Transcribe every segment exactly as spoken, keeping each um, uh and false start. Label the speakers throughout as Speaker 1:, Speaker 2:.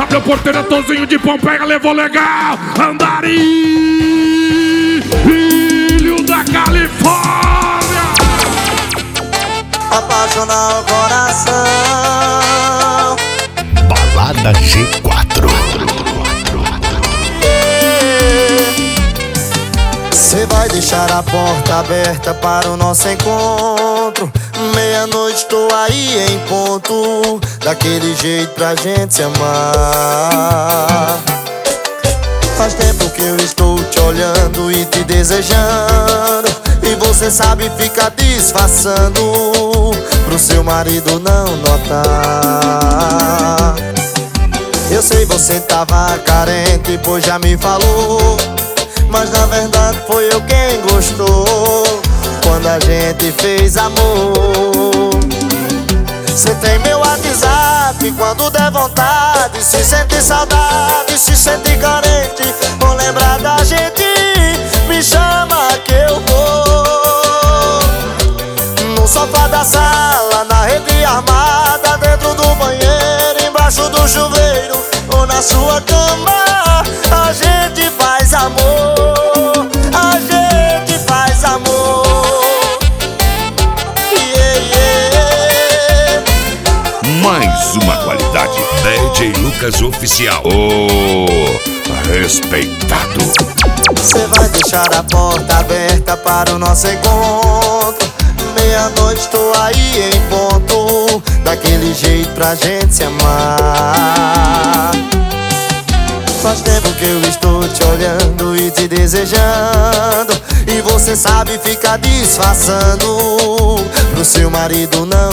Speaker 1: W Porteira, Tozinho de Pompeia, levou legal. Andari, filho da Califórnia.
Speaker 2: Apaixonar o coração.
Speaker 3: Balada G quatro.
Speaker 2: Cê vai deixar a porta aberta para o nosso encontro. Meia-noite tô aí em ponto, daquele jeito pra gente se amar. Faz tempo que eu estou te olhando e te desejando, e você sabe ficar disfarçando pro seu marido não notar. Eu sei você tava carente, pois já me falou, mas na verdade foi eu quem gostou quando a gente fez amor. Cê tem meu WhatsApp, quando der vontade, se sente saudade, se sente carente, ou lembrar da gente, me chama que eu vou. No sofá da sala, na rede armada, dentro do banheiro, embaixo do chuveiro, ou na sua cama, a gente faz amor, a gente faz amor. Yeah, yeah.
Speaker 3: Mais uma qualidade. D J Lucas Oficial. Oh, respeitado.
Speaker 2: Cê vai deixar a porta aberta para o nosso encontro. Meia-noite tô aí em ponto, daquele jeito pra gente se amar. Faz tempo que eu estou te olhando e te desejando, e você sabe ficar disfarçando pro seu marido não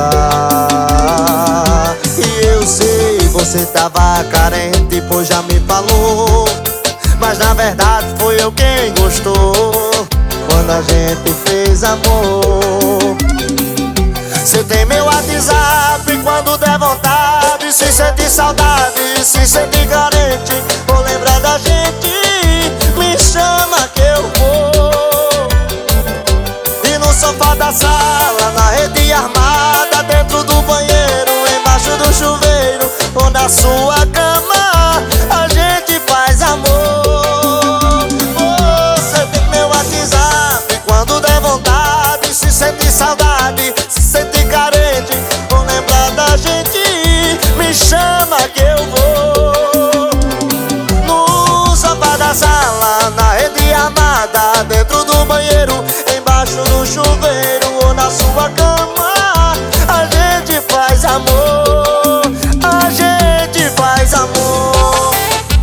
Speaker 2: notar. E eu sei, você tava carente, pois já me falou, mas na verdade foi eu quem gostou quando a gente fez amor. Cê tem meu WhatsApp, quando der vontade, se sente saudade, se sente carente, ou lembrar da gente, me chama que eu vou. E no sofá da sala, na rede armada, dentro do banheiro, embaixo do chuveiro, ou na sua cama, a gente faz amor. Você tem meu WhatsApp, quando der vontade, se sente saudade, se sente carente, ou lembrar da gente, me chama que eu vou. No sofá da sala, na rede armada, dentro do banheiro, embaixo do chuveiro, ou na sua cama, a gente faz amor, a gente faz amor.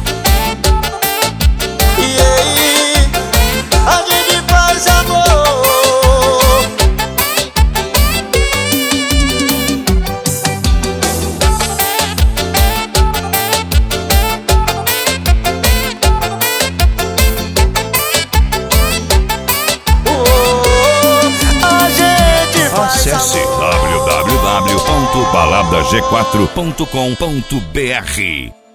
Speaker 2: Yeah, a gente faz amor.
Speaker 3: Acesse w w w ponto balada g quatro ponto com ponto b r.